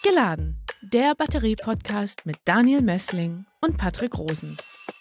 Geladen, der Batterie-Podcast mit Daniel Mössling und Patrick Rosen.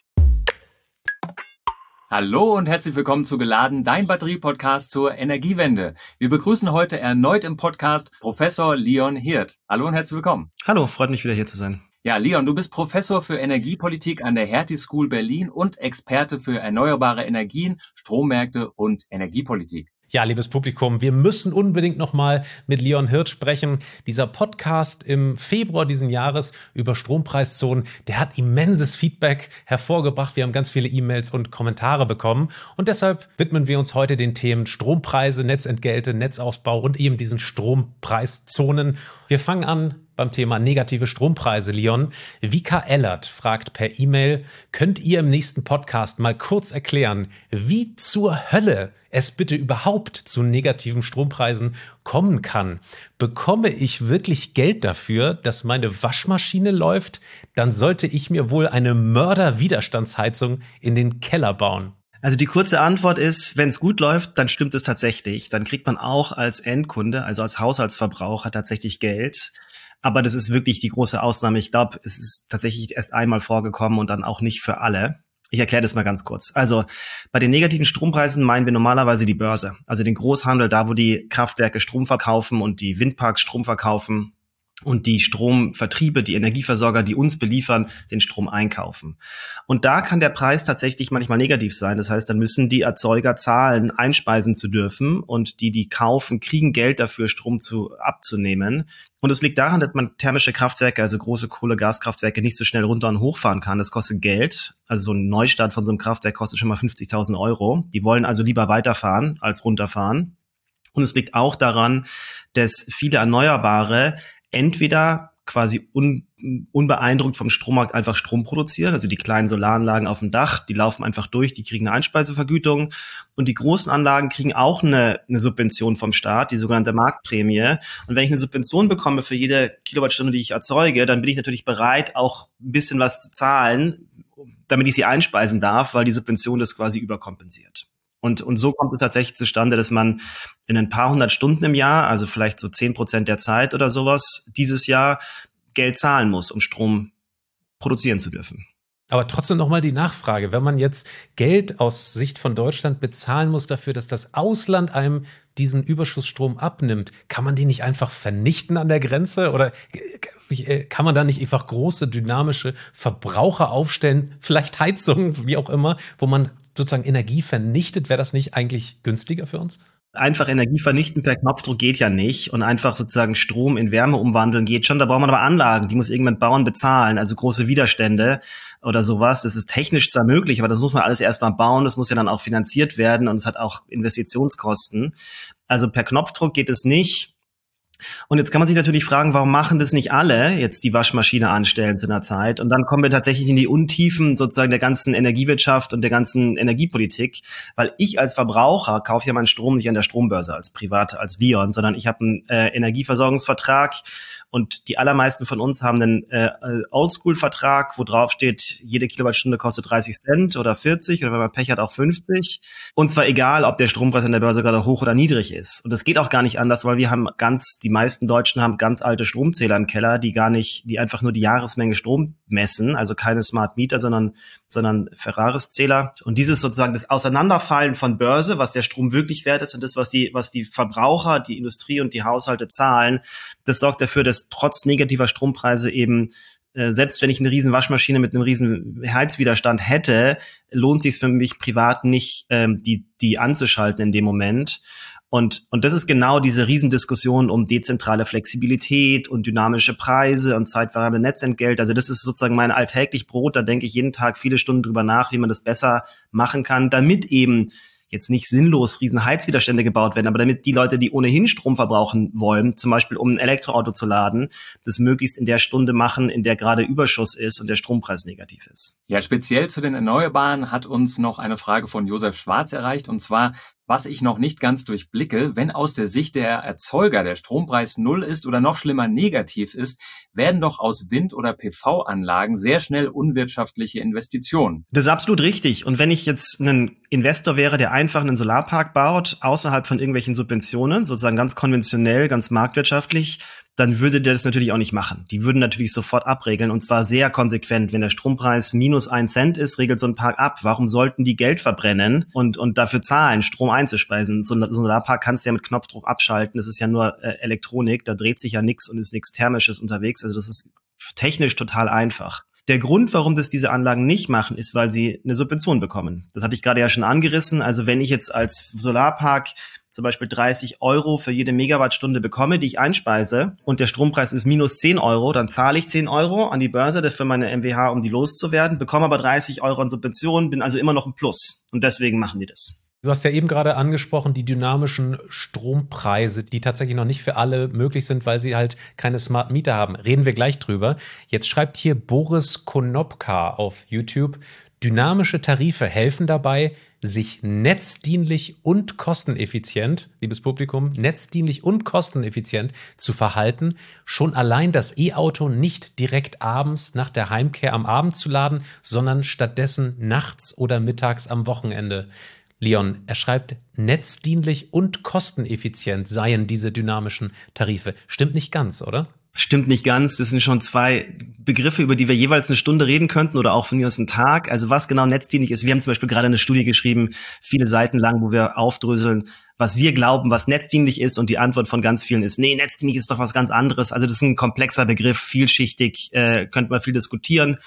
Hallo und herzlich willkommen zu Geladen, dein Batterie-Podcast zur Energiewende. Wir begrüßen heute erneut im Podcast Professor Leon Hirt. Hallo und herzlich willkommen. Hallo, freut mich wieder hier zu sein. Ja, Leon, du bist Professor für Energiepolitik an der Hertie School Berlin und Experte für erneuerbare Energien, Strommärkte und Energiepolitik. Ja, liebes Publikum, wir müssen unbedingt nochmal mit Leon Hirt sprechen. Dieser Podcast im Februar diesen Jahres über Strompreiszonen, der hat immenses Feedback hervorgebracht. Wir haben ganz viele E-Mails und Kommentare bekommen. Und deshalb widmen wir uns heute den Themen Strompreise, Netzentgelte, Netzausbau und eben diesen Strompreiszonen. Wir fangen an beim Thema negative Strompreise, Leon. Vika Ellert fragt per E-Mail, könnt ihr im nächsten Podcast mal kurz erklären, wie zur Hölle es bitte überhaupt zu negativen Strompreisen kommen kann? Bekomme ich wirklich Geld dafür, dass meine Waschmaschine läuft? Dann sollte ich mir wohl eine Mörderwiderstandsheizung in den Keller bauen. Also die kurze Antwort ist, wenn es gut läuft, dann stimmt es tatsächlich. Dann kriegt man auch als Endkunde, also als Haushaltsverbraucher tatsächlich Geld. Aber das ist wirklich die große Ausnahme. Ich glaube, es ist tatsächlich erst einmal vorgekommen und dann auch nicht für alle. Ich erkläre das mal ganz kurz. Also bei den negativen Strompreisen meinen wir normalerweise die Börse, also den Großhandel, da wo die Kraftwerke Strom verkaufen und die Windparks Strom verkaufen und die Stromvertriebe, die Energieversorger, die uns beliefern, den Strom einkaufen. Und da kann der Preis tatsächlich manchmal negativ sein. Das heißt, dann müssen die Erzeuger zahlen, einspeisen zu dürfen und die kaufen, kriegen Geld dafür, Strom abzunehmen. Und es liegt daran, dass man thermische Kraftwerke, also große Kohle-Gaskraftwerke, nicht so schnell runter und hochfahren kann. Das kostet Geld. Also so ein Neustart von so einem Kraftwerk kostet schon mal 50.000 Euro. Die wollen also lieber weiterfahren als runterfahren. Und es liegt auch daran, dass viele Erneuerbare entweder quasi unbeeindruckt vom Strommarkt einfach Strom produzieren, also die kleinen Solaranlagen auf dem Dach, die laufen einfach durch, die kriegen eine Einspeisevergütung und die großen Anlagen kriegen auch eine Subvention vom Staat, die sogenannte Marktprämie. Und wenn ich eine Subvention bekomme für jede Kilowattstunde, die ich erzeuge, dann bin ich natürlich bereit, auch ein bisschen was zu zahlen, damit ich sie einspeisen darf, weil die Subvention das quasi überkompensiert. Und so kommt es tatsächlich zustande, dass man in ein paar hundert Stunden im Jahr, also vielleicht so 10% der Zeit oder sowas, dieses Jahr Geld zahlen muss, um Strom produzieren zu dürfen. Aber trotzdem nochmal die Nachfrage, wenn man jetzt Geld aus Sicht von Deutschland bezahlen muss dafür, dass das Ausland einem diesen Überschussstrom abnimmt, kann man den nicht einfach vernichten an der Grenze? Oder kann man da nicht einfach große dynamische Verbraucher aufstellen, vielleicht Heizungen, wie auch immer, wo man sozusagen Energie vernichtet? Wäre das nicht eigentlich günstiger für uns? Einfach Energie vernichten per Knopfdruck geht ja nicht und einfach sozusagen Strom in Wärme umwandeln geht schon. Da braucht man aber Anlagen, die muss irgendwann Bauern bezahlen, also große Widerstände oder sowas. Das ist technisch zwar möglich, aber das muss man alles erstmal bauen. Das muss ja dann auch finanziert werden und es hat auch Investitionskosten. Also per Knopfdruck geht es nicht. Und jetzt kann man sich natürlich fragen, warum machen das nicht alle, jetzt die Waschmaschine anstellen zu einer Zeit? Und dann kommen wir tatsächlich in die Untiefen sozusagen der ganzen Energiewirtschaft und der ganzen Energiepolitik, weil ich als Verbraucher kaufe ja meinen Strom nicht an der Strombörse als Privat, als Leon, sondern ich habe einen Energieversorgungsvertrag und die allermeisten von uns haben einen Oldschool-Vertrag, wo drauf steht, jede Kilowattstunde kostet 30 Cent oder 40 oder wenn man Pech hat auch 50. Und zwar egal, ob der Strompreis an der Börse gerade hoch oder niedrig ist. Und das geht auch gar nicht anders, weil wir haben die meisten Deutschen haben ganz alte Stromzähler im Keller, die einfach nur die Jahresmenge Strom messen, also keine Smart Meter, sondern Ferraris-Zähler. Und dieses sozusagen das Auseinanderfallen von Börse, was der Strom wirklich wert ist und das, was die Verbraucher, die Industrie und die Haushalte zahlen, das sorgt dafür, dass trotz negativer Strompreise eben selbst wenn ich eine riesen Waschmaschine mit einem riesen Heizwiderstand hätte, lohnt sich für mich privat nicht, die anzuschalten in dem Moment. Und das ist genau diese Riesendiskussion um dezentrale Flexibilität und dynamische Preise und zeitvariable Netzentgelt. Also das ist sozusagen mein alltäglich Brot. Da denke ich jeden Tag viele Stunden drüber nach, wie man das besser machen kann, damit eben jetzt nicht sinnlos riesen Heizwiderstände gebaut werden, aber damit die Leute, die ohnehin Strom verbrauchen wollen, zum Beispiel um ein Elektroauto zu laden, das möglichst in der Stunde machen, in der gerade Überschuss ist und der Strompreis negativ ist. Ja, speziell zu den Erneuerbaren hat uns noch eine Frage von Josef Schwarz erreicht, und zwar: Was ich noch nicht ganz durchblicke, wenn aus der Sicht der Erzeuger der Strompreis null ist oder noch schlimmer negativ ist, werden doch aus Wind- oder PV-Anlagen sehr schnell unwirtschaftliche Investitionen. Das ist absolut richtig. Und wenn ich jetzt ein Investor wäre, der einfach einen Solarpark baut, außerhalb von irgendwelchen Subventionen, sozusagen ganz konventionell, ganz marktwirtschaftlich, dann würde der das natürlich auch nicht machen. Die würden natürlich sofort abregeln und zwar sehr konsequent. Wenn der Strompreis minus 1 Cent ist, regelt so ein Park ab. Warum sollten die Geld verbrennen und dafür zahlen, Strom einzuspeisen? So ein Solarpark kannst du ja mit Knopfdruck abschalten. Das ist ja nur Elektronik, da dreht sich ja nichts und ist nichts Thermisches unterwegs. Also das ist technisch total einfach. Der Grund, warum das diese Anlagen nicht machen, ist, weil sie eine Subvention bekommen. Das hatte ich gerade ja schon angerissen. Also wenn ich jetzt als Solarpark zum Beispiel 30 € für jede Megawattstunde bekomme, die ich einspeise und der Strompreis ist minus 10 €, dann zahle ich 10 € an die Börse für meine MWH, um die loszuwerden, bekomme aber 30 € an Subventionen, bin also immer noch im Plus. Und deswegen machen die das. Du hast ja eben gerade angesprochen, die dynamischen Strompreise, die tatsächlich noch nicht für alle möglich sind, weil sie halt keine Smart Meter haben. Reden wir gleich drüber. Jetzt schreibt hier Boris Konopka auf YouTube, dynamische Tarife helfen dabei, sich netzdienlich und kosteneffizient, liebes Publikum, netzdienlich und kosteneffizient zu verhalten. Schon allein das E-Auto nicht direkt abends nach der Heimkehr am Abend zu laden, sondern stattdessen nachts oder mittags am Wochenende. Leon, er schreibt, netzdienlich und kosteneffizient seien diese dynamischen Tarife. Stimmt nicht ganz, oder? Stimmt nicht ganz. Das sind schon zwei Begriffe, über die wir jeweils eine Stunde reden könnten oder auch von mir aus einen Tag. Also was genau netzdienlich ist. Wir haben zum Beispiel gerade eine Studie geschrieben, viele Seiten lang, wo wir aufdröseln, was wir glauben, was netzdienlich ist. Und die Antwort von ganz vielen ist, nee, netzdienlich ist doch was ganz anderes. Also das ist ein komplexer Begriff, vielschichtig, könnte man viel diskutieren.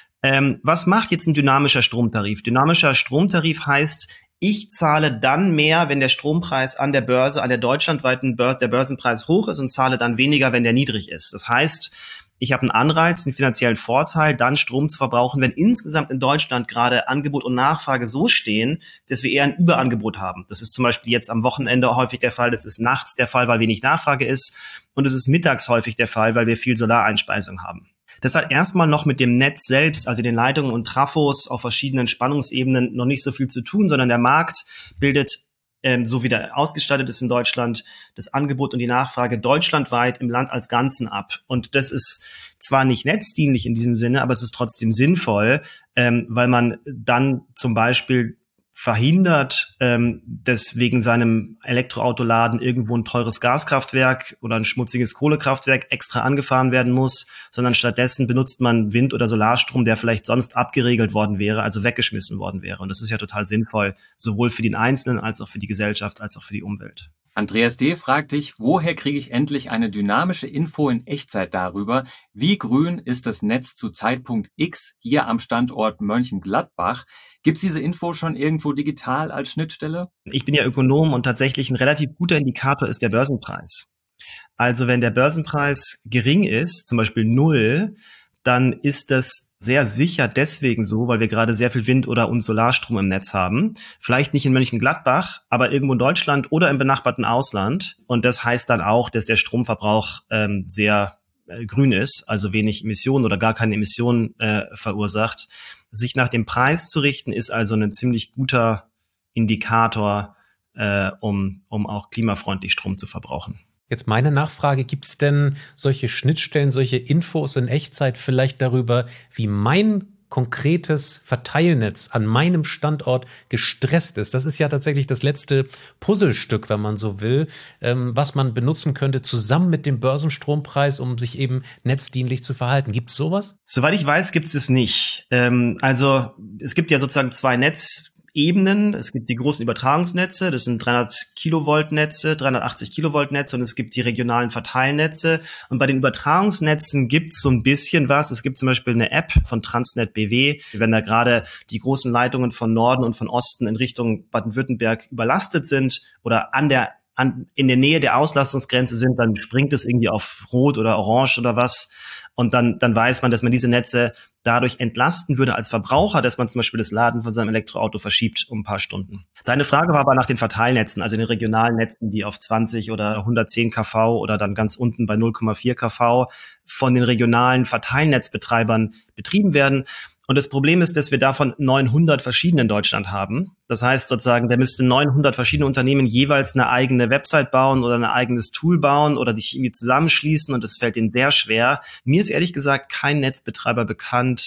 Was macht jetzt ein dynamischer Stromtarif? Dynamischer Stromtarif heißt, ich zahle dann mehr, wenn der Strompreis an der Börse, an der deutschlandweiten Börse, der Börsenpreis hoch ist und zahle dann weniger, wenn der niedrig ist. Das heißt, ich habe einen Anreiz, einen finanziellen Vorteil, dann Strom zu verbrauchen, wenn insgesamt in Deutschland gerade Angebot und Nachfrage so stehen, dass wir eher ein Überangebot haben. Das ist zum Beispiel jetzt am Wochenende häufig der Fall, das ist nachts der Fall, weil wenig Nachfrage ist und es ist mittags häufig der Fall, weil wir viel Solareinspeisung haben. Das hat erstmal noch mit dem Netz selbst, also den Leitungen und Trafos auf verschiedenen Spannungsebenen noch nicht so viel zu tun, sondern der Markt bildet, so wie der ausgestattet ist in Deutschland, das Angebot und die Nachfrage deutschlandweit im Land als Ganzen ab. Und das ist zwar nicht netzdienlich in diesem Sinne, aber es ist trotzdem sinnvoll, weil man dann zum Beispiel verhindert, dass wegen seinem Elektroautoladen irgendwo ein teures Gaskraftwerk oder ein schmutziges Kohlekraftwerk extra angefahren werden muss, sondern stattdessen benutzt man Wind- oder Solarstrom, der vielleicht sonst abgeregelt worden wäre, also weggeschmissen worden wäre. Und das ist ja total sinnvoll, sowohl für den Einzelnen als auch für die Gesellschaft, als auch für die Umwelt. Andreas D. fragt dich, woher kriege ich endlich eine dynamische Info in Echtzeit darüber, wie grün ist das Netz zu Zeitpunkt X hier am Standort Mönchengladbach? Gibt es diese Info schon irgendwo digital als Schnittstelle? Ich bin ja Ökonom und tatsächlich ein relativ guter Indikator ist der Börsenpreis. Also wenn der Börsenpreis gering ist, zum Beispiel 0, dann ist das sehr sicher deswegen so, weil wir gerade sehr viel Wind- und Solarstrom im Netz haben. Vielleicht nicht in Mönchengladbach, aber irgendwo in Deutschland oder im benachbarten Ausland. Und das heißt dann auch, dass der Stromverbrauch sehr grün ist, also wenig Emissionen oder gar keine Emissionen verursacht. Sich nach dem Preis zu richten, ist also ein ziemlich guter Indikator, um auch klimafreundlich Strom zu verbrauchen. Jetzt meine Nachfrage, gibt es denn solche Schnittstellen, solche Infos in Echtzeit vielleicht darüber, wie mein konkretes Verteilnetz an meinem Standort gestresst ist? Das ist ja tatsächlich das letzte Puzzlestück, wenn man so will, was man benutzen könnte, zusammen mit dem Börsenstrompreis, um sich eben netzdienlich zu verhalten. Gibt es sowas? Soweit ich weiß, gibt es es nicht. Also es gibt ja sozusagen zwei Netzebenen. Es gibt die großen Übertragungsnetze, das sind 300 Kilovolt Netze, 380 Kilovolt Netze und es gibt die regionalen Verteilnetze. Und bei den Übertragungsnetzen gibt es so ein bisschen was. Es gibt zum Beispiel eine App von Transnet BW. Wenn da gerade die großen Leitungen von Norden und von Osten in Richtung Baden-Württemberg überlastet sind oder in der Nähe der Auslastungsgrenze sind, dann springt es irgendwie auf Rot oder Orange oder was. Und dann weiß man, dass man diese Netze dadurch entlasten würde als Verbraucher, dass man zum Beispiel das Laden von seinem Elektroauto verschiebt um ein paar Stunden. Deine Frage war aber nach den Verteilnetzen, also den regionalen Netzen, die auf 20 oder 110 kV oder dann ganz unten bei 0,4 kV von den regionalen Verteilnetzbetreibern betrieben werden. Und das Problem ist, dass wir davon 900 verschiedene in Deutschland haben. Das heißt sozusagen, da müssten 900 verschiedene Unternehmen jeweils eine eigene Website bauen oder ein eigenes Tool bauen oder sich irgendwie zusammenschließen und das fällt ihnen sehr schwer. Mir ist ehrlich gesagt kein Netzbetreiber bekannt,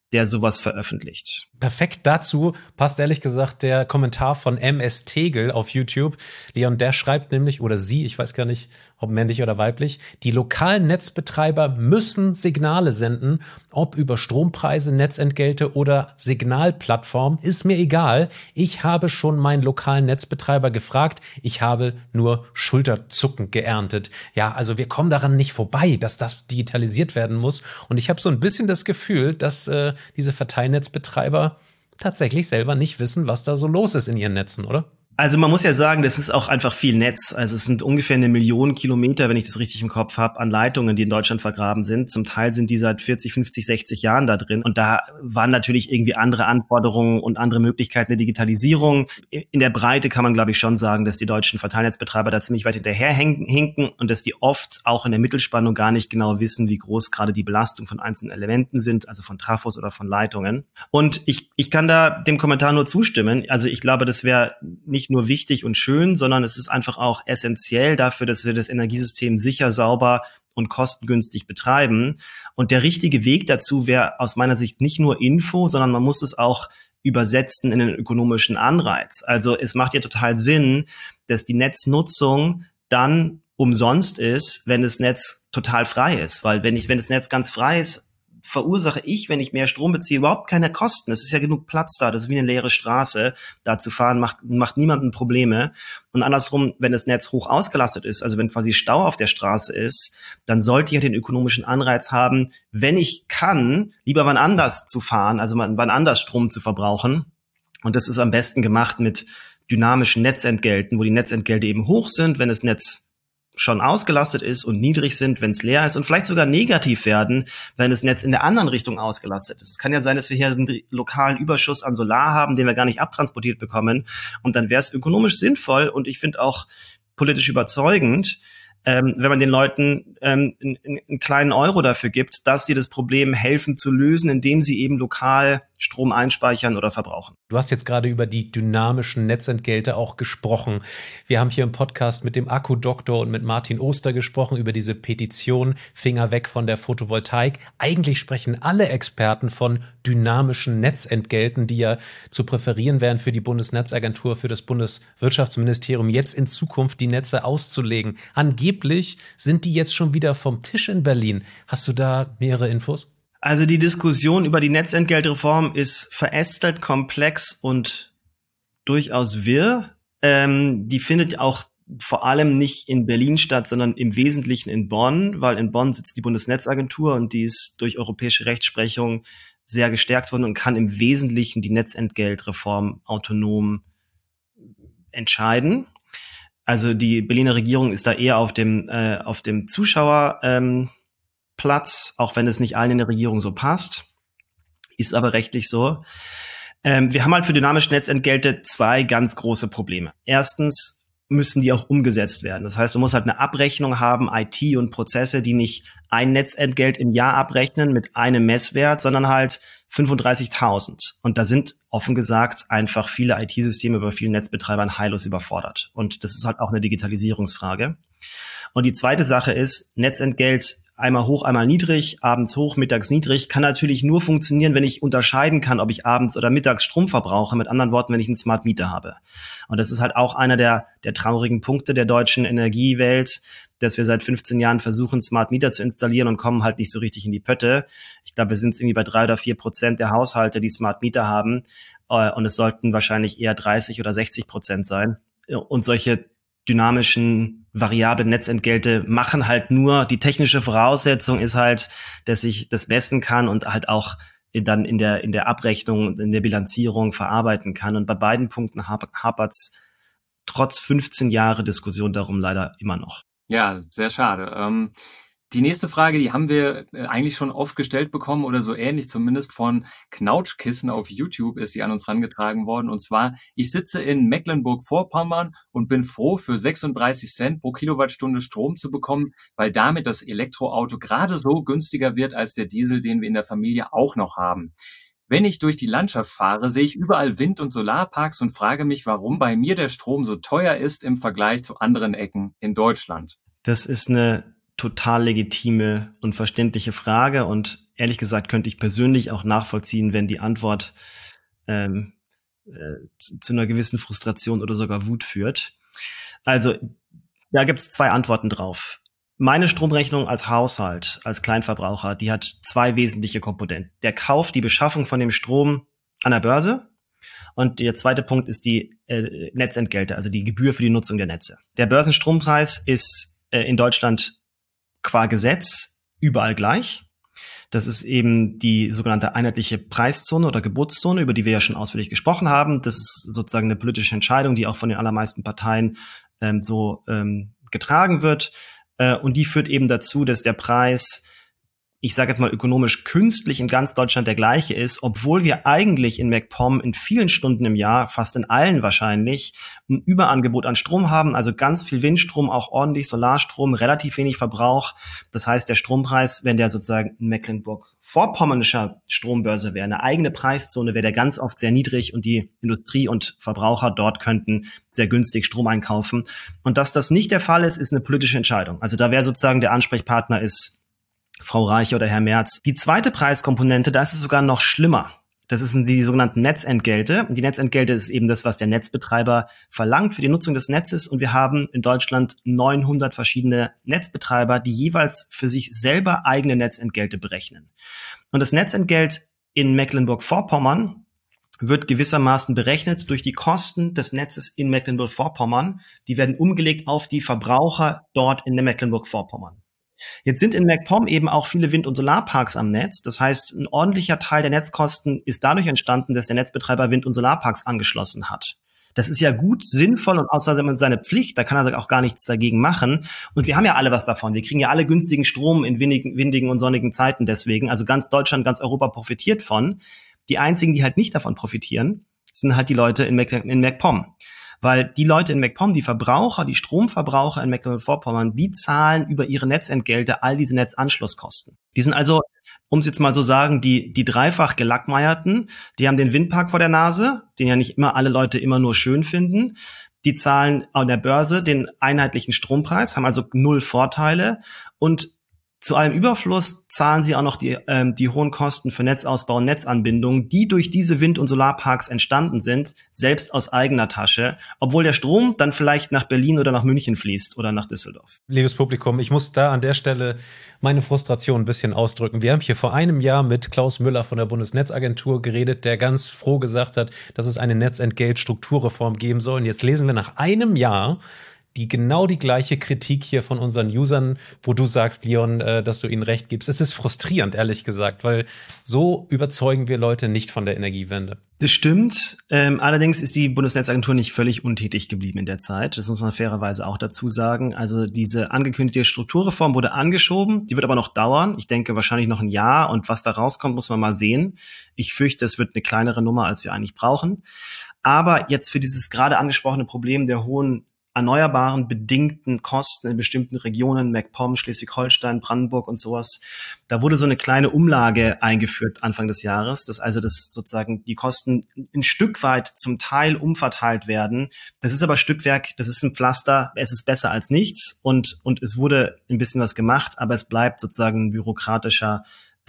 der sowas veröffentlicht. Perfekt dazu passt ehrlich gesagt der Kommentar von MS Tegel auf YouTube. Leon, der schreibt nämlich, oder sie, ich weiß gar nicht, ob männlich oder weiblich, die lokalen Netzbetreiber müssen Signale senden, ob über Strompreise, Netzentgelte oder Signalplattform, ist mir egal. Ich habe schon meinen lokalen Netzbetreiber gefragt, ich habe nur Schulterzucken geerntet. Ja, also wir kommen daran nicht vorbei, dass das digitalisiert werden muss. Und ich habe so ein bisschen das Gefühl, dass diese Verteilnetzbetreiber tatsächlich selber nicht wissen, was da so los ist in ihren Netzen, oder? Also man muss ja sagen, das ist auch einfach viel Netz. Also es sind ungefähr 1 Million Kilometer, wenn ich das richtig im Kopf habe, an Leitungen, die in Deutschland vergraben sind. Zum Teil sind die seit 40, 50, 60 Jahren da drin. Und da waren natürlich irgendwie andere Anforderungen und andere Möglichkeiten der Digitalisierung. In der Breite kann man, glaube ich, schon sagen, dass die deutschen Verteilnetzbetreiber da ziemlich weit hinterher hinken und dass die oft auch in der Mittelspannung gar nicht genau wissen, wie groß gerade die Belastung von einzelnen Elementen sind, also von Trafos oder von Leitungen. Und ich kann da dem Kommentar nur zustimmen. Also ich glaube, das wäre nicht nur wichtig und schön, sondern es ist einfach auch essentiell dafür, dass wir das Energiesystem sicher, sauber und kostengünstig betreiben. Und der richtige Weg dazu wäre aus meiner Sicht nicht nur Info, sondern man muss es auch übersetzen in einen ökonomischen Anreiz. Also es macht ja total Sinn, dass die Netznutzung dann umsonst ist, wenn das Netz total frei ist. Weil wenn das Netz ganz frei ist, verursache ich, wenn ich mehr Strom beziehe, überhaupt keine Kosten. Es ist ja genug Platz da. Das ist wie eine leere Straße. Da zu fahren macht niemandem Probleme. Und andersrum, wenn das Netz hoch ausgelastet ist, also wenn quasi Stau auf der Straße ist, dann sollte ich ja den ökonomischen Anreiz haben, wenn ich kann, lieber wann anders zu fahren, also wann anders Strom zu verbrauchen. Und das ist am besten gemacht mit dynamischen Netzentgelten, wo die Netzentgelte eben hoch sind, wenn das Netz schon ausgelastet ist und niedrig sind, wenn es leer ist und vielleicht sogar negativ werden, wenn das Netz in der anderen Richtung ausgelastet ist. Es kann ja sein, dass wir hier einen lokalen Überschuss an Solar haben, den wir gar nicht abtransportiert bekommen. Und dann wäre es ökonomisch sinnvoll und ich finde auch politisch überzeugend, wenn man den Leuten einen kleinen Euro dafür gibt, dass sie das Problem helfen zu lösen, indem sie eben lokal Strom einspeichern oder verbrauchen. Du hast jetzt gerade über die dynamischen Netzentgelte auch gesprochen. Wir haben hier im Podcast mit dem Akkudoktor und mit Martin Oster gesprochen über diese Petition Finger weg von der Photovoltaik. Eigentlich sprechen alle Experten von dynamischen Netzentgelten, die ja zu präferieren wären für die Bundesnetzagentur, für das Bundeswirtschaftsministerium, jetzt in Zukunft die Netze auszulegen. Angeblich sind die jetzt schon wieder vom Tisch in Berlin. Hast du da nähere Infos? Also die Diskussion über die Netzentgeltreform ist verästelt, komplex und durchaus wirr. Die findet auch vor allem nicht in Berlin statt, sondern im Wesentlichen in Bonn, weil in Bonn sitzt die Bundesnetzagentur und die ist durch europäische Rechtsprechung sehr gestärkt worden und kann im Wesentlichen die Netzentgeltreform autonom entscheiden. Also die Berliner Regierung ist da eher auf dem Zuschauer Platz, auch wenn es nicht allen in der Regierung so passt, ist aber rechtlich so. Wir haben halt für dynamische Netzentgelte 2 ganz große Probleme. Erstens müssen die auch umgesetzt werden. Das heißt, du musst halt eine Abrechnung haben, IT und Prozesse, die nicht ein Netzentgelt im Jahr abrechnen mit einem Messwert, sondern halt 35.000. Und da sind offen gesagt einfach viele IT-Systeme bei vielen Netzbetreibern heillos überfordert. Und das ist halt auch eine Digitalisierungsfrage. Und die zweite Sache ist, Netzentgelt einmal hoch, einmal niedrig, abends hoch, mittags niedrig, kann natürlich nur funktionieren, wenn ich unterscheiden kann, ob ich abends oder mittags Strom verbrauche. Mit anderen Worten, wenn ich einen Smart Meter habe. Und das ist halt auch einer der traurigen Punkte der deutschen Energiewelt, dass wir seit 15 Jahren versuchen, Smart Meter zu installieren und kommen halt nicht so richtig in die Pötte. Ich glaube, wir sind irgendwie bei 3 oder 4% der Haushalte, die Smart Meter haben. Und es sollten wahrscheinlich eher 30 oder 60% sein. Und solche dynamischen variablen Netzentgelte machen halt nur, die technische Voraussetzung ist halt, dass ich das messen kann und halt auch dann in der Abrechnung, in der Bilanzierung verarbeiten kann. Und bei beiden Punkten hapert's trotz 15 Jahre Diskussion darum leider immer noch. Ja, sehr schade. Die nächste Frage, die haben wir eigentlich schon oft gestellt bekommen oder so ähnlich zumindest von Knautschkissen auf YouTube ist sie an uns herangetragen worden. Und zwar, ich sitze in Mecklenburg-Vorpommern und bin froh, für 36 Cent pro Kilowattstunde Strom zu bekommen, weil damit das Elektroauto gerade so günstiger wird als der Diesel, den wir in der Familie auch noch haben. Wenn ich durch die Landschaft fahre, sehe ich überall Wind- und Solarparks und frage mich, warum bei mir der Strom so teuer ist im Vergleich zu anderen Ecken in Deutschland. Das ist eine total legitime und verständliche Frage und ehrlich gesagt könnte ich persönlich auch nachvollziehen, wenn die Antwort zu einer gewissen Frustration oder sogar Wut führt. Also, da gibt's 2 Antworten drauf. Meine Stromrechnung als Haushalt, als Kleinverbraucher, die hat 2 wesentliche Komponenten. Der Kauf, die Beschaffung von dem Strom an der Börse. Und der zweite Punkt ist die Netzentgelte, also die Gebühr für die Nutzung der Netze. Der Börsenstrompreis ist in Deutschland qua Gesetz überall gleich. Das ist eben die sogenannte einheitliche Preiszone oder Geburtszone, über die wir ja schon ausführlich gesprochen haben. Das ist sozusagen eine politische Entscheidung, die auch von den allermeisten Parteien getragen wird. Und die führt eben dazu, dass der Preis, ich sage jetzt mal ökonomisch künstlich in ganz Deutschland der gleiche ist, obwohl wir eigentlich in MacPom in vielen Stunden im Jahr, fast in allen wahrscheinlich, ein Überangebot an Strom haben, also ganz viel Windstrom, auch ordentlich Solarstrom, relativ wenig Verbrauch. Das heißt, der Strompreis, wenn der sozusagen in Mecklenburg-Vorpommernischer Strombörse wäre, eine eigene Preiszone, wäre der ganz oft sehr niedrig und die Industrie und Verbraucher dort könnten sehr günstig Strom einkaufen. Und dass das nicht der Fall ist, ist eine politische Entscheidung. Also da wäre sozusagen der Ansprechpartner ist Frau Reiche oder Herr Merz. Die zweite Preiskomponente, da ist es sogar noch schlimmer. Das sind die sogenannten Netzentgelte. Und die Netzentgelte ist eben das, was der Netzbetreiber verlangt für die Nutzung des Netzes. Und wir haben in Deutschland 900 verschiedene Netzbetreiber, die jeweils für sich selber eigene Netzentgelte berechnen. Und das Netzentgelt in Mecklenburg-Vorpommern wird gewissermaßen berechnet durch die Kosten des Netzes in Mecklenburg-Vorpommern. Die werden umgelegt auf die Verbraucher dort in Mecklenburg-Vorpommern. Jetzt sind in MacPom eben auch viele Wind- und Solarparks am Netz. Das heißt, ein ordentlicher Teil der Netzkosten ist dadurch entstanden, dass der Netzbetreiber Wind- und Solarparks angeschlossen hat. Das ist ja gut, sinnvoll und außerdem seine Pflicht. Da kann er auch gar nichts dagegen machen. Und wir haben ja alle was davon. Wir kriegen ja alle günstigen Strom in windigen und sonnigen Zeiten deswegen. Also ganz Deutschland, ganz Europa profitiert von. Die einzigen, die halt nicht davon profitieren, sind halt die Leute in MacPom. Weil die Leute in MacPom, die Verbraucher, die Stromverbraucher in Mecklenburg-Vorpommern, die zahlen über ihre Netzentgelte all diese Netzanschlusskosten. Die sind also, um es jetzt mal so sagen, die dreifach Gelackmeierten, die haben den Windpark vor der Nase, den ja nicht immer alle Leute immer nur schön finden. Die zahlen an der Börse den einheitlichen Strompreis, haben also 0 Vorteile und zu allem Überfluss zahlen sie auch noch die hohen Kosten für Netzausbau und Netzanbindung, die durch diese Wind- und Solarparks entstanden sind, selbst aus eigener Tasche, obwohl der Strom dann vielleicht nach Berlin oder nach München fließt oder nach Düsseldorf. Liebes Publikum, ich muss da an der Stelle meine Frustration ein bisschen ausdrücken. Wir haben hier vor einem Jahr mit Klaus Müller von der Bundesnetzagentur geredet, der ganz froh gesagt hat, dass es eine Netzentgeltstrukturreform geben soll. Und jetzt lesen wir nach einem Jahr genau die gleiche Kritik hier von unseren Usern, wo du sagst, Leon, dass du ihnen recht gibst. Es ist frustrierend, ehrlich gesagt, weil so überzeugen wir Leute nicht von der Energiewende. Das stimmt. Allerdings ist die Bundesnetzagentur nicht völlig untätig geblieben in der Zeit. Das muss man fairerweise auch dazu sagen. Also diese angekündigte Strukturreform wurde angeschoben. Die wird aber noch dauern. Ich denke wahrscheinlich noch ein Jahr. Und was da rauskommt, muss man mal sehen. Ich fürchte, es wird eine kleinere Nummer, als wir eigentlich brauchen. Aber jetzt für dieses gerade angesprochene Problem der hohen erneuerbaren bedingten Kosten in bestimmten Regionen, MacPom, Schleswig-Holstein, Brandenburg und sowas. Da wurde so eine kleine Umlage eingeführt Anfang des Jahres, dass also das sozusagen die Kosten ein Stück weit zum Teil umverteilt werden. Das ist aber Stückwerk, das ist ein Pflaster, es ist besser als nichts und es wurde ein bisschen was gemacht, aber es bleibt sozusagen ein bürokratischer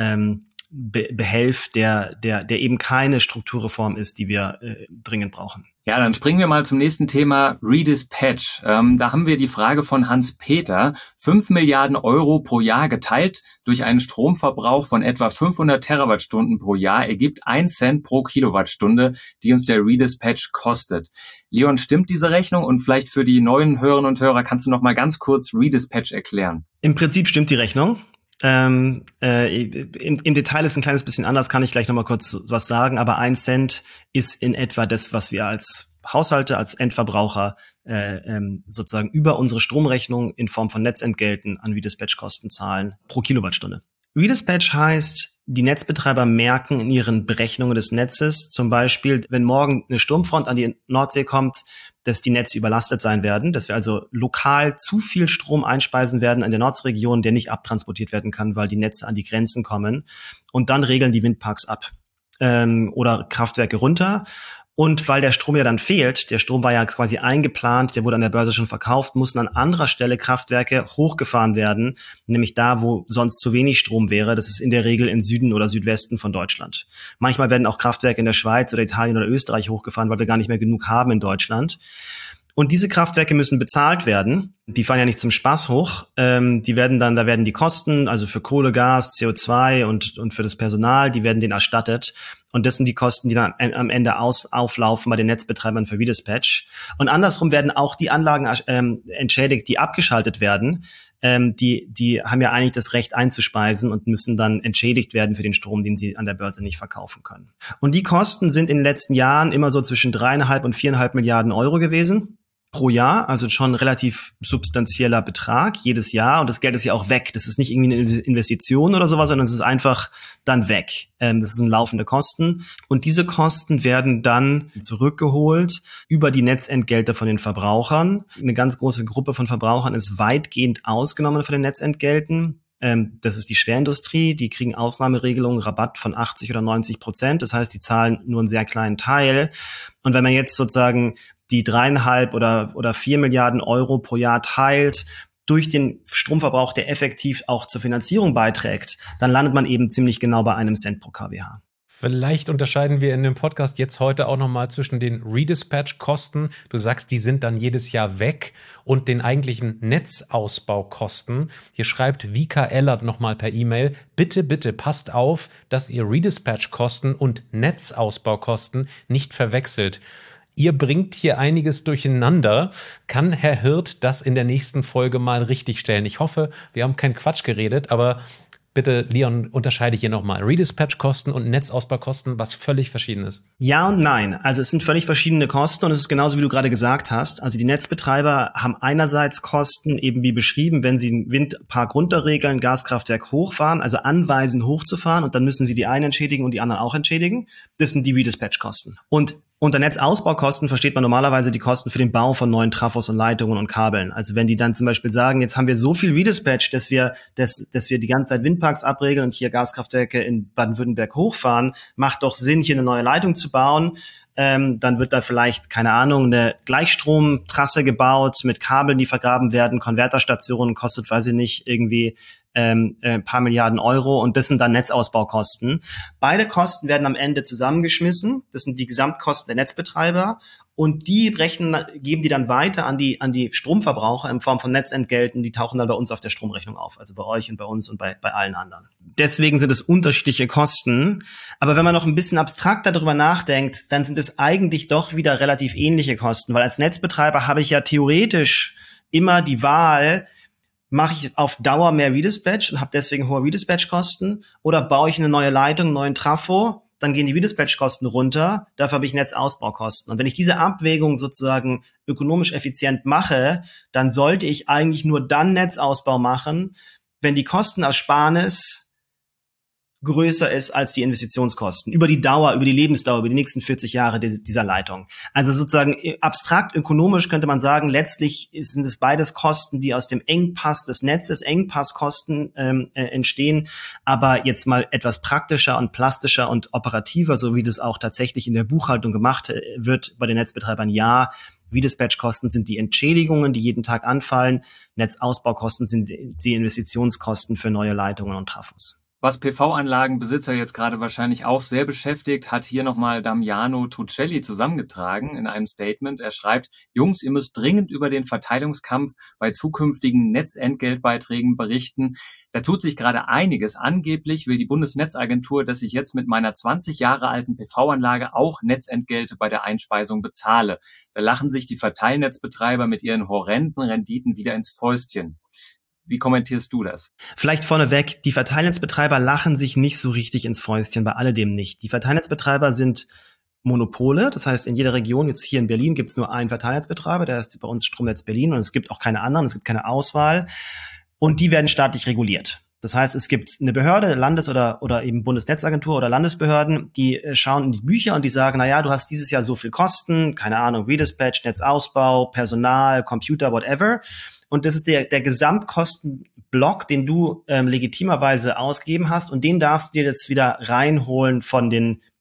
Behelf, der eben keine Strukturreform ist, die wir dringend brauchen. Ja, dann springen wir mal zum nächsten Thema, Redispatch. Da haben wir die Frage von Hans-Peter. 5 Milliarden Euro pro Jahr geteilt durch einen Stromverbrauch von etwa 500 Terawattstunden pro Jahr ergibt 1 Cent pro Kilowattstunde, die uns der Redispatch kostet. Leon, stimmt diese Rechnung? Und vielleicht für die neuen Hörerinnen und Hörer kannst du noch mal ganz kurz Redispatch erklären. Im Prinzip stimmt die Rechnung. Im Detail ist ein kleines bisschen anders, kann ich gleich nochmal kurz was sagen, aber 1 Cent ist in etwa das, was wir als Haushalte, als Endverbraucher sozusagen über unsere Stromrechnung in Form von Netzentgelten an Redispatch-Kosten zahlen pro Kilowattstunde. Redispatch heißt, die Netzbetreiber merken in ihren Berechnungen des Netzes, zum Beispiel, wenn morgen eine Sturmfront an die Nordsee kommt, dass die Netze überlastet sein werden, dass wir also lokal zu viel Strom einspeisen werden in der Nordseeregion, der nicht abtransportiert werden kann, weil die Netze an die Grenzen kommen. Und dann regeln die Windparks ab oder Kraftwerke runter. Und weil der Strom ja dann fehlt, der Strom war ja quasi eingeplant, der wurde an der Börse schon verkauft, mussten an anderer Stelle Kraftwerke hochgefahren werden, nämlich da, wo sonst zu wenig Strom wäre. Das ist in der Regel im Süden oder Südwesten von Deutschland. Manchmal werden auch Kraftwerke in der Schweiz oder Italien oder Österreich hochgefahren, weil wir gar nicht mehr genug haben in Deutschland. Und diese Kraftwerke müssen bezahlt werden. Die fahren ja nicht zum Spaß hoch. Da werden die Kosten, also für Kohle, Gas, CO2 und für das Personal, die werden denen erstattet. Und das sind die Kosten, die dann am Ende auflaufen bei den Netzbetreibern für Redispatch. Und andersrum werden auch die Anlagen entschädigt, die abgeschaltet werden. Die haben ja eigentlich das Recht einzuspeisen und müssen dann entschädigt werden für den Strom, den sie an der Börse nicht verkaufen können. Und die Kosten sind in den letzten Jahren immer so zwischen 3,5 und 4,5 Milliarden Euro gewesen. Pro Jahr, also schon ein relativ substanzieller Betrag jedes Jahr. Und das Geld ist ja auch weg. Das ist nicht irgendwie eine Investition oder sowas, sondern es ist einfach dann weg. Das sind laufende Kosten. Und diese Kosten werden dann zurückgeholt über die Netzentgelte von den Verbrauchern. Eine ganz große Gruppe von Verbrauchern ist weitgehend ausgenommen von den Netzentgelten. Das ist die Schwerindustrie. Die kriegen Ausnahmeregelungen, Rabatt von 80 oder 90%. Das heißt, die zahlen nur einen sehr kleinen Teil. Und wenn man jetzt sozusagen die 3,5 oder 4 Milliarden Euro pro Jahr teilt durch den Stromverbrauch, der effektiv auch zur Finanzierung beiträgt, dann landet man eben ziemlich genau bei 1 Cent pro kWh. Vielleicht unterscheiden wir in dem Podcast jetzt heute auch nochmal zwischen den Redispatch-Kosten, du sagst, die sind dann jedes Jahr weg, und den eigentlichen Netzausbaukosten. Hier schreibt Vika Ellert nochmal per E-Mail: Bitte, bitte passt auf, dass ihr Redispatch-Kosten und Netzausbaukosten nicht verwechselt. Ihr bringt hier einiges durcheinander. Kann Herr Hirt das in der nächsten Folge mal richtigstellen? Ich hoffe, wir haben keinen Quatsch geredet, aber bitte, Leon, unterscheide hier nochmal Redispatch-Kosten und Netzausbaukosten, was völlig verschieden ist. Ja und nein. Also es sind völlig verschiedene Kosten und es ist genauso, wie du gerade gesagt hast. Also die Netzbetreiber haben einerseits Kosten, eben wie beschrieben, wenn sie einen Windpark runterregeln, Gaskraftwerk hochfahren, also anweisen hochzufahren, und dann müssen sie die einen entschädigen und die anderen auch entschädigen. Das sind die Redispatch-Kosten. Und unter Netzausbaukosten versteht man normalerweise die Kosten für den Bau von neuen Trafos und Leitungen und Kabeln. Also wenn die dann zum Beispiel sagen, jetzt haben wir so viel Redispatch, dass wir die ganze Zeit Windparks abregeln und hier Gaskraftwerke in Baden-Württemberg hochfahren, macht doch Sinn, hier eine neue Leitung zu bauen. Dann wird da vielleicht, keine Ahnung, eine Gleichstromtrasse gebaut mit Kabeln, die vergraben werden, Konverterstationen, kostet, weiß ich nicht, irgendwie paar Milliarden Euro, und das sind dann Netzausbaukosten. Beide Kosten werden am Ende zusammengeschmissen. Das sind die Gesamtkosten der Netzbetreiber, und die geben die dann weiter an die Stromverbraucher in Form von Netzentgelten. Die tauchen dann bei uns auf der Stromrechnung auf, also bei euch und bei uns und bei allen anderen. Deswegen sind es unterschiedliche Kosten. Aber wenn man noch ein bisschen abstrakter darüber nachdenkt, dann sind es eigentlich doch wieder relativ ähnliche Kosten, weil als Netzbetreiber habe ich ja theoretisch immer die Wahl: mache ich auf Dauer mehr Redispatch und habe deswegen hohe Redispatch-Kosten, oder baue ich eine neue Leitung, einen neuen Trafo, dann gehen die Redispatch-Kosten runter, dafür habe ich Netzausbaukosten. Und wenn ich diese Abwägung sozusagen ökonomisch effizient mache, dann sollte ich eigentlich nur dann Netzausbau machen, wenn die Kostenersparnis größer ist als die Investitionskosten über die Dauer, über die Lebensdauer, über die nächsten 40 Jahre dieser Leitung. Also sozusagen abstrakt ökonomisch könnte man sagen, letztlich sind es beides Kosten, die aus dem Engpass des Netzes, Engpasskosten entstehen, aber jetzt mal etwas praktischer und plastischer und operativer, so wie das auch tatsächlich in der Buchhaltung gemacht wird bei den Netzbetreibern, ja. Redispatch-Kosten sind die Entschädigungen, die jeden Tag anfallen. Netzausbaukosten sind die Investitionskosten für neue Leitungen und Trafos. Was PV-Anlagenbesitzer jetzt gerade wahrscheinlich auch sehr beschäftigt, hat hier nochmal Damiano Tuccelli zusammengetragen in einem Statement. Er schreibt: Jungs, ihr müsst dringend über den Verteilungskampf bei zukünftigen Netzentgeltbeiträgen berichten. Da tut sich gerade einiges. Angeblich will die Bundesnetzagentur, dass ich jetzt mit meiner 20 Jahre alten PV-Anlage auch Netzentgelte bei der Einspeisung bezahle. Da lachen sich die Verteilnetzbetreiber mit ihren horrenden Renditen wieder ins Fäustchen. Wie kommentierst du das? Vielleicht vorneweg, die Verteilnetzbetreiber lachen sich nicht so richtig ins Fäustchen, bei alledem nicht. Die Verteilnetzbetreiber sind Monopole, das heißt, in jeder Region, jetzt hier in Berlin, gibt es nur einen Verteilnetzbetreiber, der ist bei uns Stromnetz Berlin, und es gibt auch keine anderen, es gibt keine Auswahl, und die werden staatlich reguliert. Das heißt, es gibt eine Behörde, Landes- oder eben Bundesnetzagentur oder Landesbehörden, die schauen in die Bücher und die sagen, na ja, du hast dieses Jahr so viel Kosten, keine Ahnung, Redispatch, Netzausbau, Personal, Computer, whatever. Und das ist der Gesamtkostenblock, den du legitimerweise ausgegeben hast, und den darfst du dir jetzt wieder reinholen von den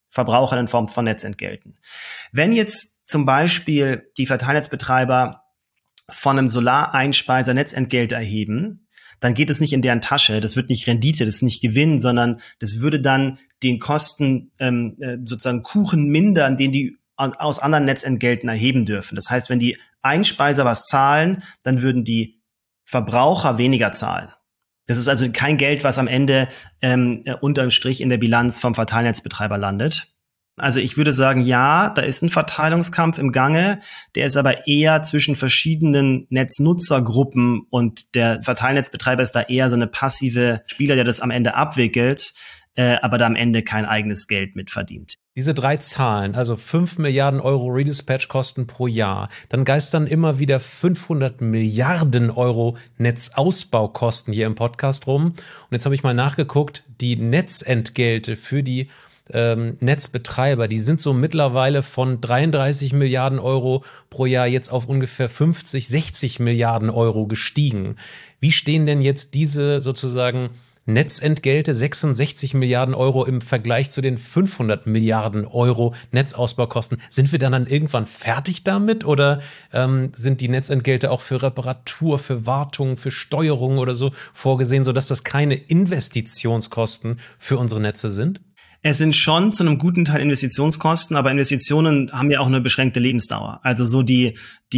Verbrauchern in Form von Netzentgelten. Wenn jetzt zum Beispiel die Verteilnetzbetreiber von einem Solareinspeisern Netzentgelte erheben, dann geht es nicht in deren Tasche, das wird nicht Rendite, das ist nicht Gewinn, sondern das würde dann den Kosten sozusagen Kuchen mindern, den die aus anderen Netzentgelten erheben dürfen. Das heißt, wenn die Einspeiser was zahlen, dann würden die Verbraucher weniger zahlen. Das ist also kein Geld, was am Ende unterm Strich in der Bilanz vom Verteilnetzbetreiber landet. Also ich würde sagen, ja, da ist ein Verteilungskampf im Gange, der ist aber eher zwischen verschiedenen Netznutzergruppen und der Verteilnetzbetreiber ist da eher so eine passive Spieler, der das am Ende abwickelt, aber da am Ende kein eigenes Geld mitverdient. Diese 3 Zahlen, also 5 Milliarden Euro Redispatch-Kosten pro Jahr, dann geistern immer wieder 500 Milliarden Euro Netzausbaukosten hier im Podcast rum. Und jetzt habe ich mal nachgeguckt, die Netzentgelte für die Netzbetreiber, die sind so mittlerweile von 33 Milliarden Euro pro Jahr jetzt auf ungefähr 50, 60 Milliarden Euro gestiegen. Wie stehen denn jetzt diese sozusagen Netzentgelte, 66 Milliarden Euro im Vergleich zu den 500 Milliarden Euro Netzausbaukosten? Sind wir dann irgendwann fertig damit oder sind die Netzentgelte auch für Reparatur, für Wartung, für Steuerung oder so vorgesehen, sodass das keine Investitionskosten für unsere Netze sind? Es sind schon zu einem guten Teil Investitionskosten, aber Investitionen haben ja auch eine beschränkte Lebensdauer. Also so die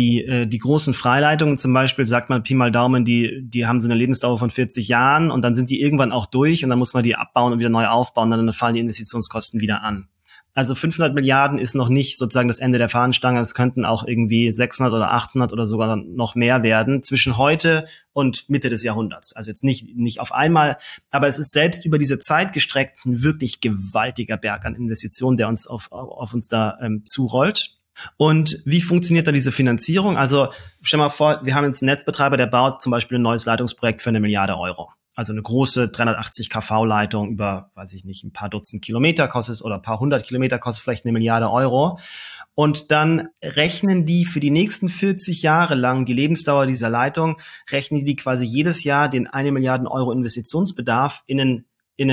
großen Freileitungen zum Beispiel, sagt man Pi mal Daumen, die haben so eine Lebensdauer von 40 Jahren und dann sind die irgendwann auch durch und dann muss man die abbauen und wieder neu aufbauen, dann fallen die Investitionskosten wieder an. Also 500 Milliarden ist noch nicht sozusagen das Ende der Fahnenstange. Es könnten auch irgendwie 600 oder 800 oder sogar noch mehr werden zwischen heute und Mitte des Jahrhunderts. Also jetzt nicht auf einmal, aber es ist selbst über diese Zeit gestreckt ein wirklich gewaltiger Berg an Investitionen, der uns auf uns da zurollt. Und wie funktioniert da diese Finanzierung? Also stell mal vor, wir haben jetzt einen Netzbetreiber, der baut zum Beispiel ein neues Leitungsprojekt für 1 Milliarde Euro. Also eine große 380 kV-Leitung über, weiß ich nicht, ein paar Dutzend Kilometer kostet oder ein paar 100 Kilometer kostet vielleicht 1 Milliarde Euro. Und dann rechnen die für die nächsten 40 Jahre lang die Lebensdauer dieser Leitung, rechnen die quasi jedes Jahr den 1 Milliarden Euro Investitionsbedarf in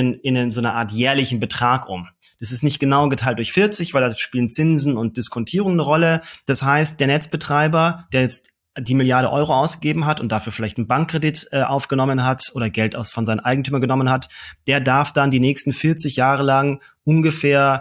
so eine Art jährlichen Betrag um. Das ist nicht genau geteilt durch 40, weil da spielen Zinsen und Diskontierung eine Rolle. Das heißt, der Netzbetreiber, der jetzt die 1 Milliarde Euro ausgegeben hat und dafür vielleicht einen Bankkredit aufgenommen hat oder Geld von seinen Eigentümern genommen hat, der darf dann die nächsten 40 Jahre lang ungefähr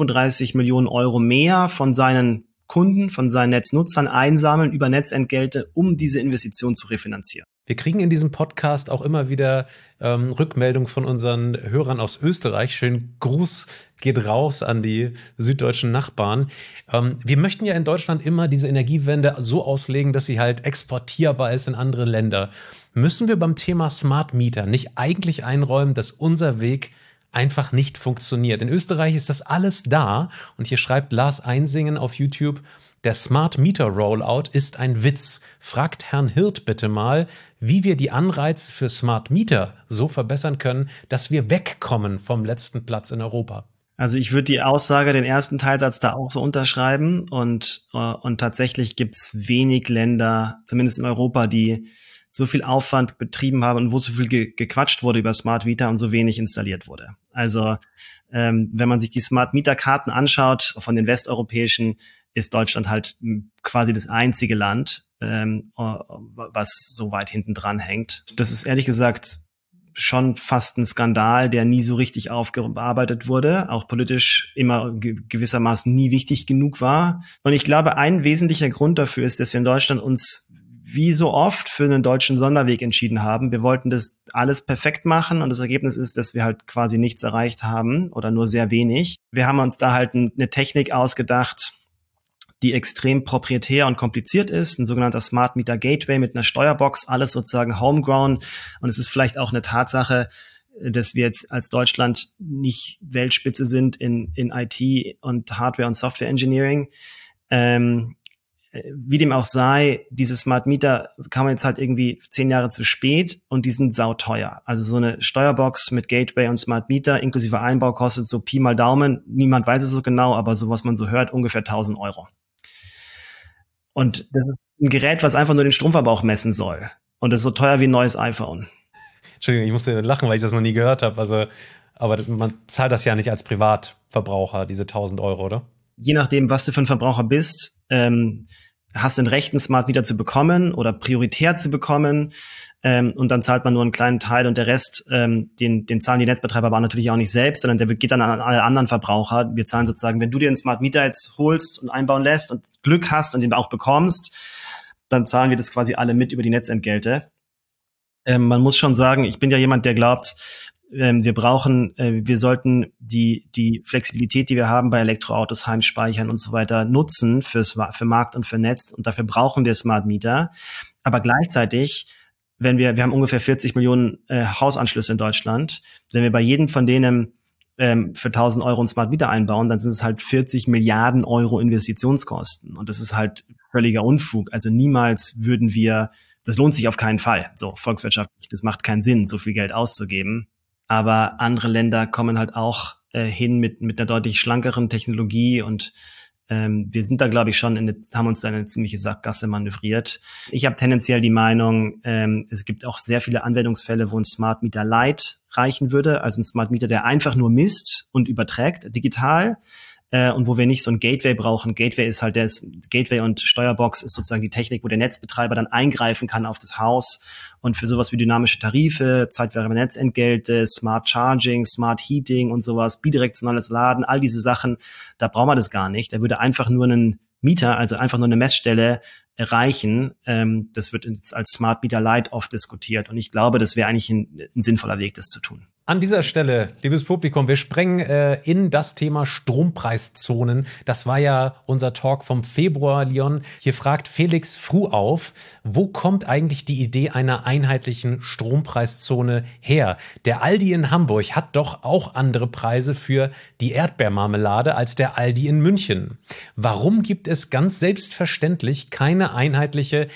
35 Millionen Euro mehr von seinen Kunden, von seinen Netznutzern einsammeln über Netzentgelte, um diese Investition zu refinanzieren. Wir kriegen in diesem Podcast auch immer wieder Rückmeldungen von unseren Hörern aus Österreich. Schönen Gruß geht raus an die süddeutschen Nachbarn. Wir möchten ja in Deutschland immer diese Energiewende so auslegen, dass sie halt exportierbar ist in andere Länder. Müssen wir beim Thema Smart Meter nicht eigentlich einräumen, dass unser Weg einfach nicht funktioniert? In Österreich ist das alles da. Und hier schreibt Lars Einsingen auf YouTube: Der Smart Meter Rollout ist ein Witz. Fragt Herrn Hirt bitte mal, wie wir die Anreize für Smart Meter so verbessern können, dass wir wegkommen vom letzten Platz in Europa. Also ich würde die Aussage, den ersten Teilsatz da auch so unterschreiben und tatsächlich gibt's wenig Länder, zumindest in Europa, die so viel Aufwand betrieben haben und wo so viel gequatscht wurde über Smart Meter und so wenig installiert wurde. Also wenn man sich die Smart Meter Karten anschaut von den westeuropäischen, ist Deutschland halt quasi das einzige Land, was so weit hinten dran hängt. Das ist ehrlich gesagt schon fast ein Skandal, der nie so richtig aufgearbeitet wurde, auch politisch immer gewissermaßen nie wichtig genug war. Und ich glaube, ein wesentlicher Grund dafür ist, dass wir in Deutschland uns wie so oft für einen deutschen Sonderweg entschieden haben. Wir wollten das alles perfekt machen und das Ergebnis ist, dass wir halt quasi nichts erreicht haben oder nur sehr wenig. Wir haben uns da halt eine Technik ausgedacht, die extrem proprietär und kompliziert ist, ein sogenannter Smart Meter Gateway mit einer Steuerbox, alles sozusagen homegrown. Und es ist vielleicht auch eine Tatsache, dass wir jetzt als Deutschland nicht Weltspitze sind in IT und Hardware- und Software Engineering. Wie dem auch sei, diese Smart Meter kam jetzt halt irgendwie 10 Jahre zu spät und die sind sauteuer. Also so eine Steuerbox mit Gateway und Smart Meter inklusive Einbau kostet so Pi mal Daumen, niemand weiß es so genau, aber so was man so hört, ungefähr 1.000 Euro. Und das ist ein Gerät, was einfach nur den Stromverbrauch messen soll. Und das ist so teuer wie ein neues iPhone. Entschuldigung, ich musste lachen, weil ich das noch nie gehört habe. Also, aber man zahlt das ja nicht als Privatverbraucher. Verbraucher, diese 1.000 Euro, oder? Je nachdem, was du für ein Verbraucher bist, hast du ein Recht, einen Smart Meter zu bekommen oder prioritär zu bekommen. Und dann zahlt man nur einen kleinen Teil und der Rest, den zahlen die Netzbetreiber aber natürlich auch nicht selbst, sondern der geht dann an alle anderen Verbraucher. Wir zahlen sozusagen, wenn du dir einen Smart Meter jetzt holst und einbauen lässt und Glück hast und den auch bekommst, dann zahlen wir das quasi alle mit über die Netzentgelte. Man muss schon sagen, ich bin ja jemand, der glaubt, wir sollten die Flexibilität, die wir haben bei Elektroautos, Heimspeichern und so weiter nutzen für Markt und für Netz, und dafür brauchen wir Smart Meter. Aber gleichzeitig, wir haben ungefähr 40 Millionen Hausanschlüsse in Deutschland, wenn wir bei jedem von denen für 1.000 Euro einen Smart Meter einbauen, dann sind es halt 40 Milliarden Euro Investitionskosten. Und das ist halt völliger Unfug. Also niemals das lohnt sich auf keinen Fall, so volkswirtschaftlich. Das macht keinen Sinn, so viel Geld auszugeben. Aber andere Länder kommen halt auch hin mit einer deutlich schlankeren Technologie, und wir sind da, glaube ich, haben uns da eine ziemliche Sackgasse manövriert. Ich habe tendenziell die Meinung, es gibt auch sehr viele Anwendungsfälle, wo ein Smart Meter Lite reichen würde, also ein Smart Meter, der einfach nur misst und überträgt digital. Und wo wir nicht so ein Gateway brauchen. Gateway und Steuerbox ist sozusagen die Technik, wo der Netzbetreiber dann eingreifen kann auf das Haus. Und für sowas wie dynamische Tarife, zeitweise Netzentgelte, Smart Charging, Smart Heating und sowas, bidirektionales Laden, all diese Sachen, da braucht man das gar nicht. Da würde einfach nur einen Mieter, also einfach nur eine Messstelle reichen. Das wird als Smart Meter Lite oft diskutiert. Und ich glaube, das wäre eigentlich ein sinnvoller Weg, das zu tun. An dieser Stelle, liebes Publikum, wir sprengen in das Thema Strompreiszonen. Das war ja unser Talk vom Februar, Leon. Hier fragt Felix Fruh auf, wo kommt eigentlich die Idee einer einheitlichen Strompreiszone her? Der Aldi in Hamburg hat doch auch andere Preise für die Erdbeermarmelade als der Aldi in München. Warum gibt es ganz selbstverständlich keine einheitliche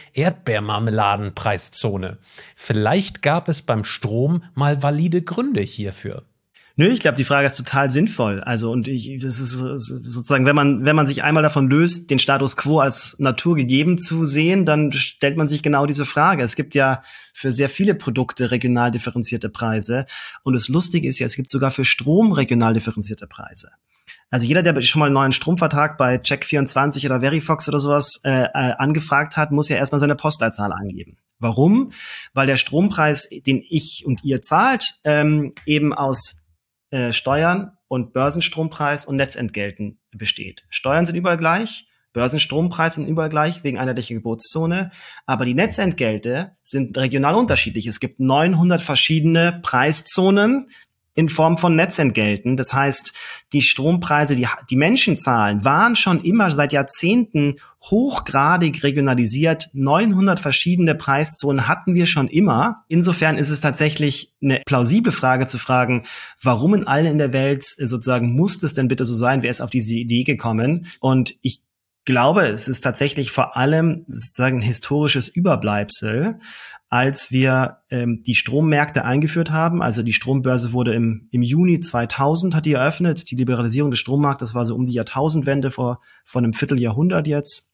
Erdbeermarmeladenpreiszone? Vielleicht gab es beim Strom mal valide Gründe hierfür. Nö, ich glaube, die Frage ist total sinnvoll. Also, das ist sozusagen, wenn man sich einmal davon löst, den Status quo als naturgegeben zu sehen, dann stellt man sich genau diese Frage. Es gibt ja für sehr viele Produkte regional differenzierte Preise. Und das Lustige ist ja, es gibt sogar für Strom regional differenzierte Preise. Also jeder, der schon mal einen neuen Stromvertrag bei Check24 oder Verifox oder sowas angefragt hat, muss ja erstmal seine Postleitzahl angeben. Warum? Weil der Strompreis, den ich und ihr zahlt, eben aus Steuern und Börsenstrompreis und Netzentgelten besteht. Steuern sind überall gleich, Börsenstrompreis sind überall gleich wegen einheitlicher Gebotszone, aber die Netzentgelte sind regional unterschiedlich. Es gibt 900 verschiedene Preiszonen in Form von Netzentgelten. Das heißt, die Strompreise, die Menschen zahlen, waren schon immer seit Jahrzehnten hochgradig regionalisiert. 900 verschiedene Preiszonen hatten wir schon immer. Insofern ist es tatsächlich eine plausible Frage zu fragen, warum in allen in der Welt sozusagen muss das denn bitte so sein? Wer ist auf diese Idee gekommen? Und ich glaube, es ist tatsächlich vor allem sozusagen ein historisches Überbleibsel, als wir die Strommärkte eingeführt haben. Also die Strombörse wurde im Juni 2000 hat die eröffnet. Die Liberalisierung des Strommarktes war so um die Jahrtausendwende vor einem Vierteljahrhundert jetzt.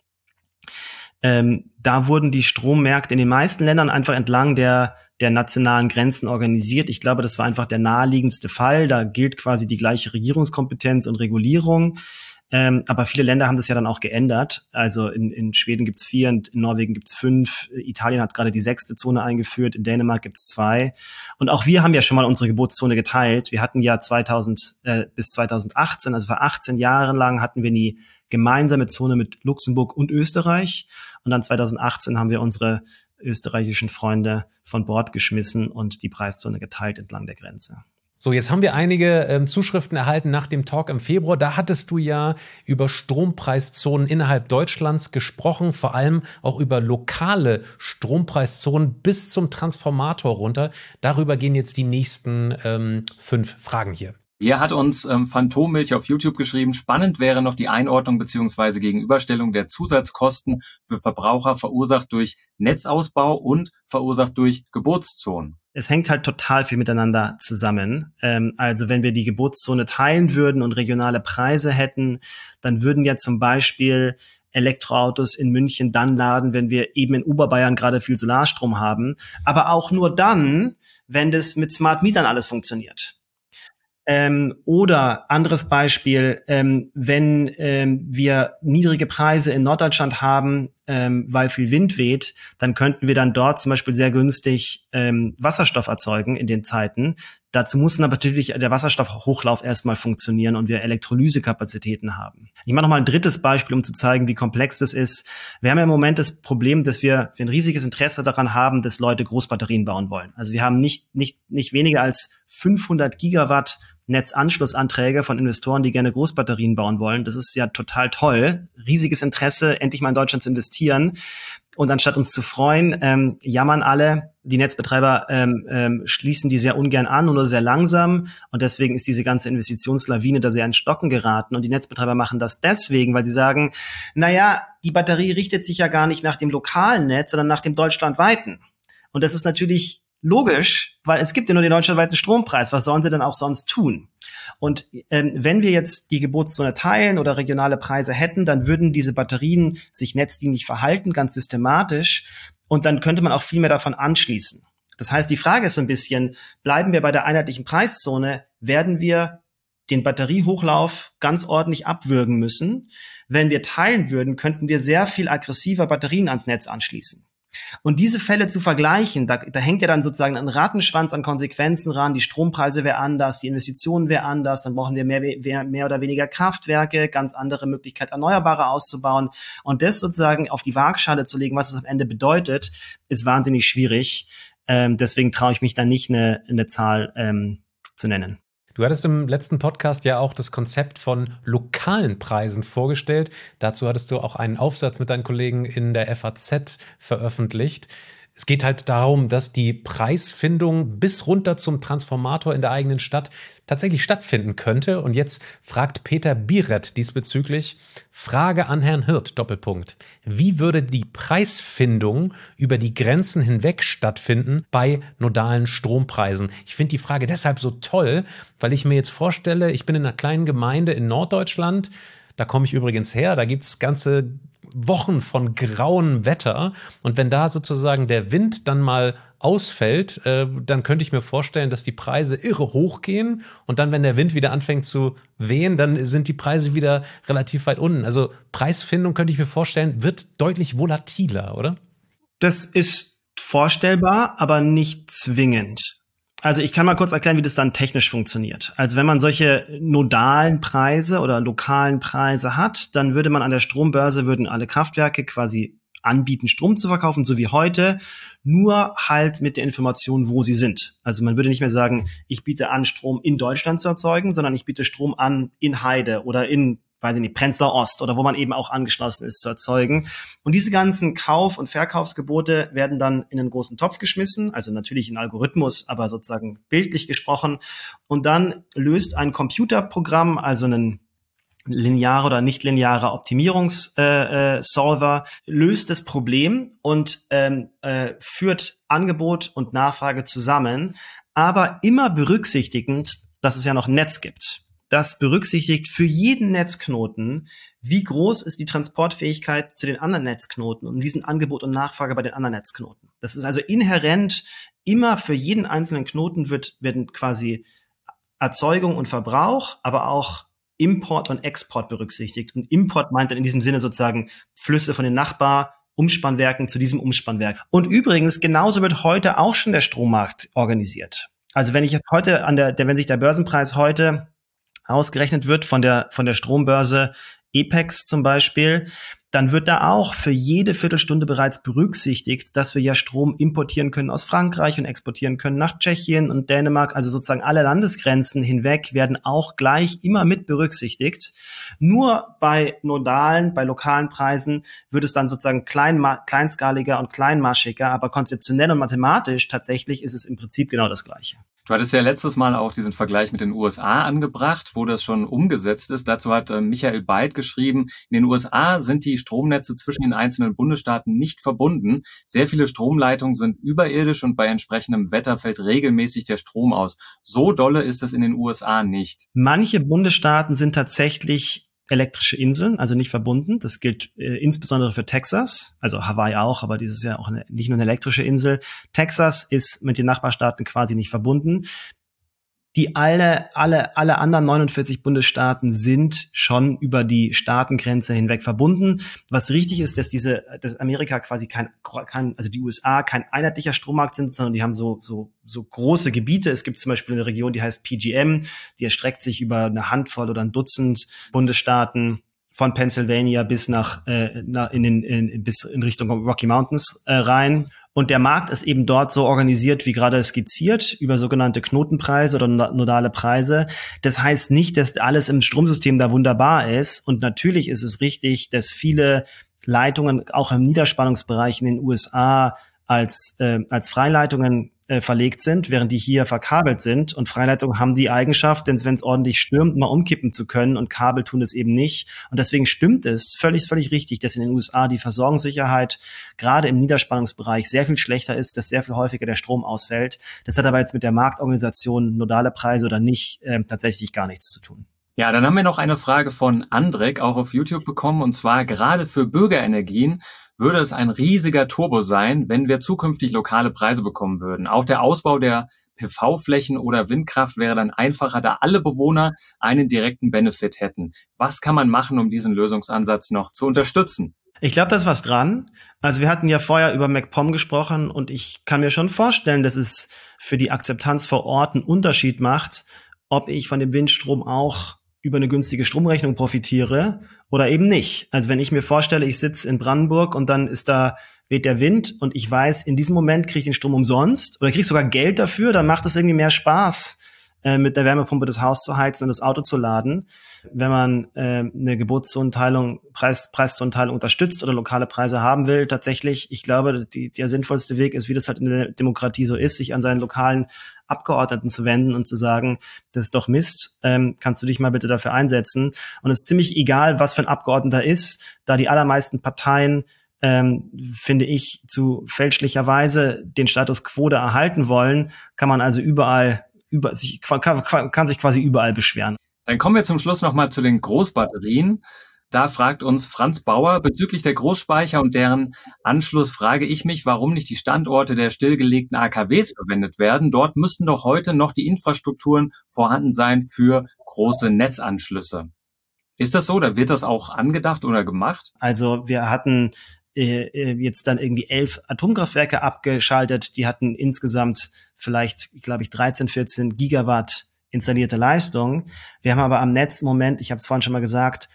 Da wurden die Strommärkte in den meisten Ländern einfach entlang der nationalen Grenzen organisiert. Ich glaube, das war einfach der naheliegendste Fall. Da gilt quasi die gleiche Regierungskompetenz und Regulierung. Aber viele Länder haben das ja dann auch geändert. Also in Schweden gibt's 4, in Norwegen gibt's 5, Italien hat gerade die 6. Zone eingeführt, in Dänemark gibt's 2. Und auch wir haben ja schon mal unsere Gebotszone geteilt. Wir hatten ja bis 2018, also vor 18 Jahren lang, hatten wir die gemeinsame Zone mit Luxemburg und Österreich. Und dann 2018 haben wir unsere österreichischen Freunde von Bord geschmissen und die Preiszone geteilt entlang der Grenze. So, jetzt haben wir einige Zuschriften erhalten nach dem Talk im Februar. Da hattest du ja über Strompreiszonen innerhalb Deutschlands gesprochen, vor allem auch über lokale Strompreiszonen bis zum Transformator runter. Darüber gehen jetzt die nächsten 5 Fragen hier. Hier hat uns Phantommilch auf YouTube geschrieben, spannend wäre noch die Einordnung bzw. Gegenüberstellung der Zusatzkosten für Verbraucher verursacht durch Netzausbau und verursacht durch Gebotszonen. Es hängt halt total viel miteinander zusammen. Also wenn wir die Gebotszone teilen würden und regionale Preise hätten, dann würden ja zum Beispiel Elektroautos in München dann laden, wenn wir eben in Oberbayern gerade viel Solarstrom haben. Aber auch nur dann, wenn das mit Smart Mietern alles funktioniert. Oder anderes Beispiel, wenn wir niedrige Preise in Norddeutschland haben, weil viel Wind weht, dann könnten wir dann dort zum Beispiel sehr günstig Wasserstoff erzeugen in den Zeiten. Dazu muss aber natürlich der Wasserstoffhochlauf erstmal funktionieren und wir Elektrolysekapazitäten haben. Ich mache noch mal ein drittes Beispiel, um zu zeigen, wie komplex das ist. Wir haben ja im Moment das Problem, dass wir ein riesiges Interesse daran haben, dass Leute Großbatterien bauen wollen. Also wir haben nicht weniger als 500 Gigawatt Netzanschlussanträge von Investoren, die gerne Großbatterien bauen wollen. Das ist ja total toll. Riesiges Interesse, endlich mal in Deutschland zu investieren. Und anstatt uns zu freuen, jammern alle. Die Netzbetreiber schließen die sehr ungern an und nur sehr langsam. Und deswegen ist diese ganze Investitionslawine da sehr ins Stocken geraten. Und die Netzbetreiber machen das deswegen, weil sie sagen, naja, die Batterie richtet sich ja gar nicht nach dem lokalen Netz, sondern nach dem deutschlandweiten. Und das ist natürlich logisch, weil es gibt ja nur den deutschlandweiten Strompreis. Was sollen sie denn auch sonst tun? Und wenn wir jetzt die Geburtszone teilen oder regionale Preise hätten, dann würden diese Batterien sich netzdienlich verhalten, ganz systematisch. Und dann könnte man auch viel mehr davon anschließen. Das heißt, die Frage ist so ein bisschen, bleiben wir bei der einheitlichen Preiszone, werden wir den Batteriehochlauf ganz ordentlich abwürgen müssen. Wenn wir teilen würden, könnten wir sehr viel aggressiver Batterien ans Netz anschließen. Und diese Fälle zu vergleichen, da hängt ja dann sozusagen ein Rattenschwanz an Konsequenzen ran. Die Strompreise wäre anders, die Investitionen wäre anders, dann brauchen wir mehr oder weniger Kraftwerke, ganz andere Möglichkeit, Erneuerbare auszubauen. Und das sozusagen auf die Waagschale zu legen, was es am Ende bedeutet, ist wahnsinnig schwierig. Deswegen traue ich mich da nicht, eine Zahl zu nennen. Du hattest im letzten Podcast ja auch das Konzept von lokalen Preisen vorgestellt. Dazu hattest du auch einen Aufsatz mit deinen Kollegen in der FAZ veröffentlicht. Es geht halt darum, dass die Preisfindung bis runter zum Transformator in der eigenen Stadt tatsächlich stattfinden könnte. Und jetzt fragt Peter Biret diesbezüglich, Frage an Herrn Hirt, Doppelpunkt. Wie würde die Preisfindung über die Grenzen hinweg stattfinden bei nodalen Strompreisen? Ich finde die Frage deshalb so toll, weil ich mir jetzt vorstelle, ich bin in einer kleinen Gemeinde in Norddeutschland. Da komme ich übrigens her, da gibt es ganze Wochen von grauem Wetter. Und wenn da sozusagen der Wind dann mal ausfällt, dann könnte ich mir vorstellen, dass die Preise irre hochgehen. Und dann, wenn der Wind wieder anfängt zu wehen, dann sind die Preise wieder relativ weit unten. Also Preisfindung, könnte ich mir vorstellen, wird deutlich volatiler, oder? Das ist vorstellbar, aber nicht zwingend. Also ich kann mal kurz erklären, wie das dann technisch funktioniert. Also wenn man solche nodalen Preise oder lokalen Preise hat, dann würde man an der Strombörse, würden alle Kraftwerke quasi anbieten, Strom zu verkaufen, so wie heute, nur halt mit der Information, wo sie sind. Also man würde nicht mehr sagen, ich biete an, Strom in Deutschland zu erzeugen, sondern ich biete Strom an in Heide oder in, weiß ich nicht, Prenzlauer Ost oder wo man eben auch angeschlossen ist, zu erzeugen. Und diese ganzen Kauf- und Verkaufsgebote werden dann in einen großen Topf geschmissen, also natürlich in Algorithmus, aber sozusagen bildlich gesprochen. Und dann löst ein Computerprogramm, also ein linearer oder nicht linearer Optimierungssolver, löst das Problem und führt Angebot und Nachfrage zusammen, aber immer berücksichtigend, dass es ja noch ein Netz gibt. Das berücksichtigt für jeden Netzknoten, wie groß ist die Transportfähigkeit zu den anderen Netzknoten und wie sind Angebot und Nachfrage bei den anderen Netzknoten. Das ist also inhärent, immer für jeden einzelnen Knoten werden quasi Erzeugung und Verbrauch, aber auch Import und Export berücksichtigt. Und Import meint dann in diesem Sinne sozusagen Flüsse von den Nachbar-Umspannwerken zu diesem Umspannwerk. Und übrigens, genauso wird heute auch schon der Strommarkt organisiert. Also wenn ich jetzt heute wenn sich der Börsenpreis heute ausgerechnet wird von der Strombörse EPEX zum Beispiel, dann wird da auch für jede Viertelstunde bereits berücksichtigt, dass wir ja Strom importieren können aus Frankreich und exportieren können nach Tschechien und Dänemark. Also sozusagen alle Landesgrenzen hinweg werden auch gleich immer mit berücksichtigt. Nur bei lokalen Preisen wird es dann sozusagen kleinskaliger und kleinmaschiger, aber konzeptionell und mathematisch tatsächlich ist es im Prinzip genau das Gleiche. Du hattest ja letztes Mal auch diesen Vergleich mit den USA angebracht, wo das schon umgesetzt ist. Dazu hat Michael Beid geschrieben, in den USA sind die Stromnetze zwischen den einzelnen Bundesstaaten nicht verbunden. Sehr viele Stromleitungen sind überirdisch und bei entsprechendem Wetter fällt regelmäßig der Strom aus. So dolle ist es in den USA nicht. Manche Bundesstaaten sind tatsächlich elektrische Inseln, also nicht verbunden. Das gilt insbesondere für Texas, also Hawaii auch, aber dieses ist ja auch nicht nur eine elektrische Insel. Texas ist mit den Nachbarstaaten quasi nicht verbunden. die alle anderen 49 Bundesstaaten sind schon über die Staatengrenze hinweg verbunden. Was richtig ist, dass Amerika quasi also die USA kein einheitlicher Strommarkt sind, sondern die haben so große Gebiete. Es gibt zum Beispiel eine Region, die heißt PJM, die erstreckt sich über eine Handvoll oder ein Dutzend Bundesstaaten von Pennsylvania bis bis in Richtung Rocky Mountains rein. Und der Markt ist eben dort so organisiert, wie gerade skizziert, über sogenannte Knotenpreise oder nodale Preise. Das heißt nicht, dass alles im Stromsystem da wunderbar ist. Und natürlich ist es richtig, dass viele Leitungen auch im Niederspannungsbereich in den USA als Freileitungen verlegt sind, während die hier verkabelt sind. Und Freileitungen haben die Eigenschaft, denn wenn es ordentlich stürmt, mal umkippen zu können, und Kabel tun es eben nicht. Und deswegen stimmt es völlig richtig, dass in den USA die Versorgungssicherheit gerade im Niederspannungsbereich sehr viel schlechter ist, dass sehr viel häufiger der Strom ausfällt. Das hat aber jetzt mit der Marktorganisation nodale Preise oder nicht tatsächlich gar nichts zu tun. Ja, dann haben wir noch eine Frage von Andrek, auch auf YouTube bekommen, und zwar: Gerade für Bürgerenergien würde es ein riesiger Turbo sein, wenn wir zukünftig lokale Preise bekommen würden. Auch der Ausbau der PV-Flächen oder Windkraft wäre dann einfacher, da alle Bewohner einen direkten Benefit hätten. Was kann man machen, um diesen Lösungsansatz noch zu unterstützen? Ich glaube, da ist was dran. Also wir hatten ja vorher über MacPom gesprochen, und ich kann mir schon vorstellen, dass es für die Akzeptanz vor Ort einen Unterschied macht, ob ich von dem Windstrom auch über eine günstige Stromrechnung profitiere oder eben nicht. Also wenn ich mir vorstelle, ich sitze in Brandenburg und dann weht der Wind und ich weiß, in diesem Moment kriege ich den Strom umsonst oder kriege sogar Geld dafür, dann macht es irgendwie mehr Spaß, mit der Wärmepumpe das Haus zu heizen und das Auto zu laden. Wenn man eine Gebotszonenteilung, Preiszonenteilung unterstützt oder lokale Preise haben will, tatsächlich, ich glaube, der sinnvollste Weg ist, wie das halt in der Demokratie so ist, sich an seinen lokalen Abgeordneten zu wenden und zu sagen, das ist doch Mist, kannst du dich mal bitte dafür einsetzen? Und es ist ziemlich egal, was für ein Abgeordneter ist, da die allermeisten Parteien, finde ich, zu fälschlicherweise den Status quo da erhalten wollen, kann man also kann sich quasi überall beschweren. Dann kommen wir zum Schluss nochmal zu den Großbatterien. Da fragt uns Franz Bauer: Bezüglich der Großspeicher und deren Anschluss frage ich mich, warum nicht die Standorte der stillgelegten AKWs verwendet werden. Dort müssten doch heute noch die Infrastrukturen vorhanden sein für große Netzanschlüsse. Ist das so, oder wird das auch angedacht oder gemacht? Also wir hatten jetzt dann irgendwie 11 Atomkraftwerke abgeschaltet. Die hatten insgesamt vielleicht, glaube ich, 13, 14 Gigawatt installierte Leistung. Wir haben aber am Netz im Moment, ich habe es vorhin schon mal gesagt,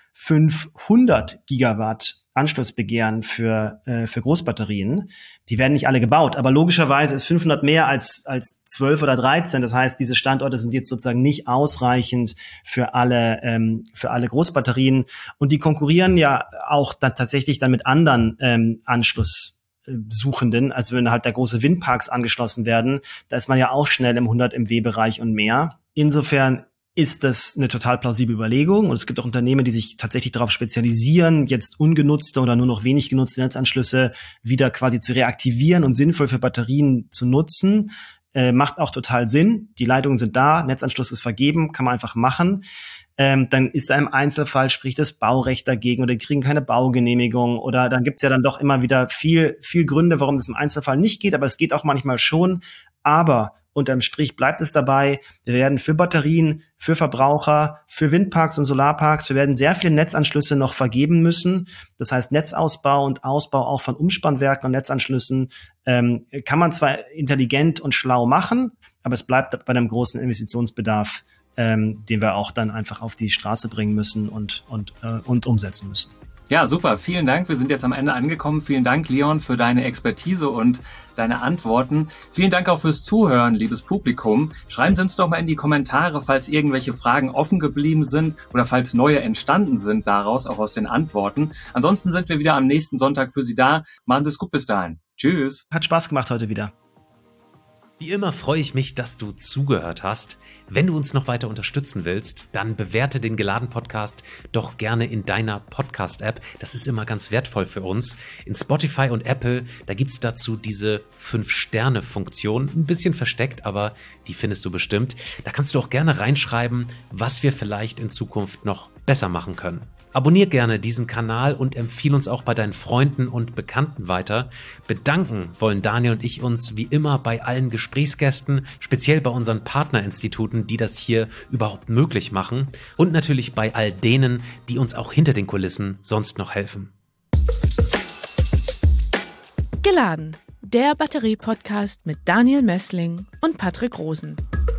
500 Gigawatt Anschlussbegehren für Großbatterien. Die werden nicht alle gebaut, aber logischerweise ist 500 mehr als 12 oder 13. Das heißt, diese Standorte sind jetzt sozusagen nicht ausreichend für alle Großbatterien, und die konkurrieren ja auch dann tatsächlich mit anderen Anschlusssuchenden. Also wenn halt da große Windparks angeschlossen werden, da ist man ja auch schnell im 100 MW-Bereich und mehr. Insofern ist das eine total plausible Überlegung. Und es gibt auch Unternehmen, die sich tatsächlich darauf spezialisieren, jetzt ungenutzte oder nur noch wenig genutzte Netzanschlüsse wieder quasi zu reaktivieren und sinnvoll für Batterien zu nutzen. Macht auch total Sinn. Die Leitungen sind da, Netzanschluss ist vergeben, kann man einfach machen. Dann ist da im Einzelfall, spricht das Baurecht dagegen, oder die kriegen keine Baugenehmigung, oder dann gibt's ja dann doch immer wieder viel Gründe, warum das im Einzelfall nicht geht, aber es geht auch manchmal schon. Aber unterm Strich bleibt es dabei, wir werden für Batterien, für Verbraucher, für Windparks und Solarparks, wir werden sehr viele Netzanschlüsse noch vergeben müssen. Das heißt, Netzausbau und Ausbau auch von Umspannwerken und Netzanschlüssen kann man zwar intelligent und schlau machen, aber es bleibt bei einem großen Investitionsbedarf, den wir auch dann einfach auf die Straße bringen müssen und umsetzen müssen. Ja, super. Vielen Dank. Wir sind jetzt am Ende angekommen. Vielen Dank, Leon, für deine Expertise und deine Antworten. Vielen Dank auch fürs Zuhören, liebes Publikum. Schreiben Sie uns doch mal in die Kommentare, falls irgendwelche Fragen offen geblieben sind oder falls neue entstanden sind daraus, auch aus den Antworten. Ansonsten sind wir wieder am nächsten Sonntag für Sie da. Machen Sie es gut bis dahin. Tschüss. Hat Spaß gemacht heute wieder. Wie immer freue ich mich, dass du zugehört hast. Wenn du uns noch weiter unterstützen willst, dann bewerte den Geladen-Podcast doch gerne in deiner Podcast-App. Das ist immer ganz wertvoll für uns. In Spotify und Apple, da gibt's dazu diese 5-Sterne-Funktion. Ein bisschen versteckt, aber die findest du bestimmt. Da kannst du auch gerne reinschreiben, was wir vielleicht in Zukunft noch besser machen können. Abonnier gerne diesen Kanal und empfehle uns auch bei deinen Freunden und Bekannten weiter. Bedanken wollen Daniel und ich uns wie immer bei allen Gesprächsgästen, speziell bei unseren Partnerinstituten, die das hier überhaupt möglich machen und natürlich bei all denen, die uns auch hinter den Kulissen sonst noch helfen. Geladen, der Batterie-Podcast mit Daniel Messling und Patrick Rosen.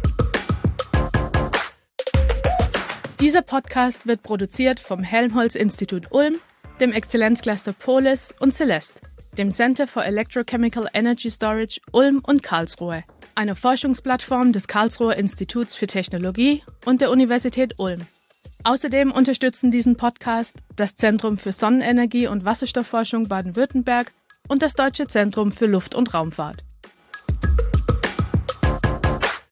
Dieser Podcast wird produziert vom Helmholtz-Institut Ulm, dem Exzellenzcluster Polis und Celeste, dem Center for Electrochemical Energy Storage Ulm und Karlsruhe, einer Forschungsplattform des Karlsruher Instituts für Technologie und der Universität Ulm. Außerdem unterstützen diesen Podcast das Zentrum für Sonnenenergie und Wasserstoffforschung Baden-Württemberg und das Deutsche Zentrum für Luft- und Raumfahrt.